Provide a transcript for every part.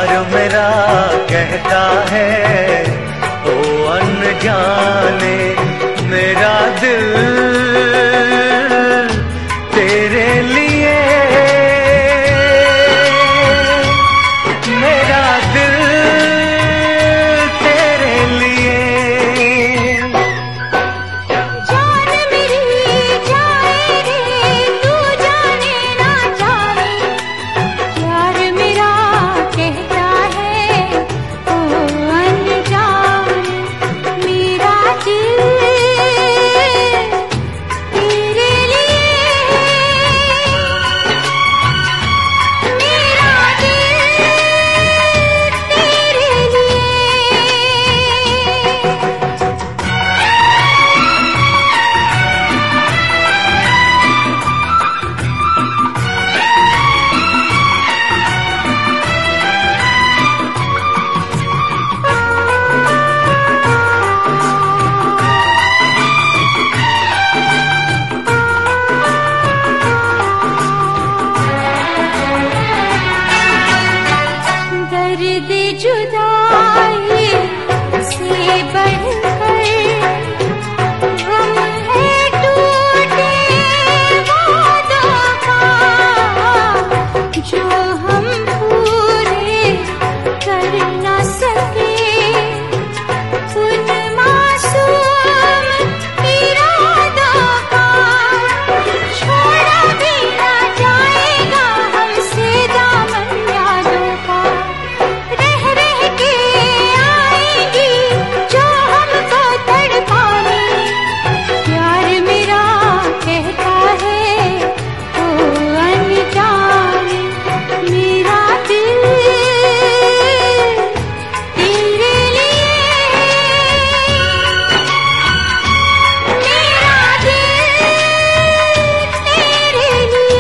प्यार मेरा कहता है ओ अनजाने, मेरा दिल तेरे लिए, मेरा दिल तेरे लिए। जान मेरी जाए रे तू जाने ना जाने, प्यार मेरा कहता है ओ अनजाने, मेरा दिल तेरे लिए, मेरा दिल तेरे लिए। दर्द जुदाई से बढ़कर गम है टूटे वादों का, जो हम पूरे कर न सके उन मासूम इरादों का। छोड़ा भी न जाएगा हमसे दामन यादों का, रह रह के आएंगी जो हमको तड़पाने, प्यार मेरा कहता है ओ अनजाने, मेरा दिल तेरे लिए, मेरा दिल तेरे लिए।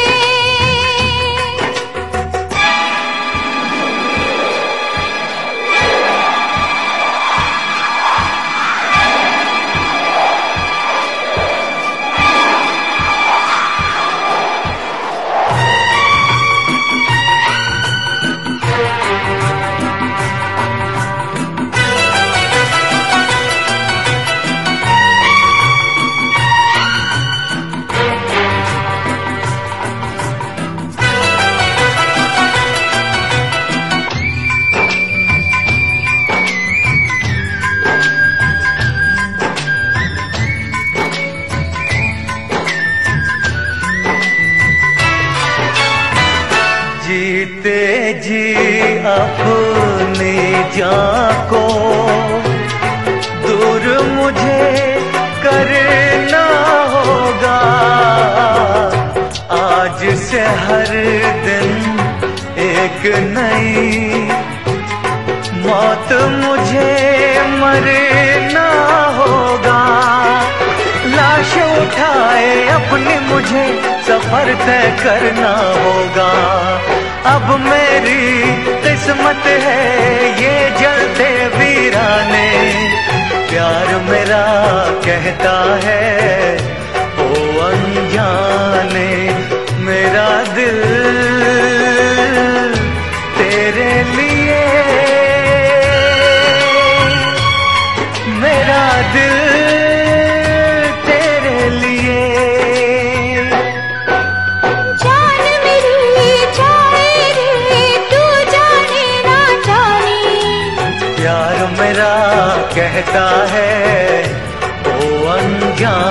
जीते जी अपनी जान को दूर मुझे करना होगा, आज से हर दिन एक नई मौत मुझे मरना होगा। लाश उठाए अपनी मुझे सफर तय करना होगा, अब मेरी किस्मत है ये जलते वीराने, प्यार मेरा कहता है ओ अनजाने, मेरा दिल तेरे लिए, मेरा दिल तेरे लिए। जान मेरी जाए रे तू जाने ना जाने, प्यार मेरा कहता है ओ अनजाने,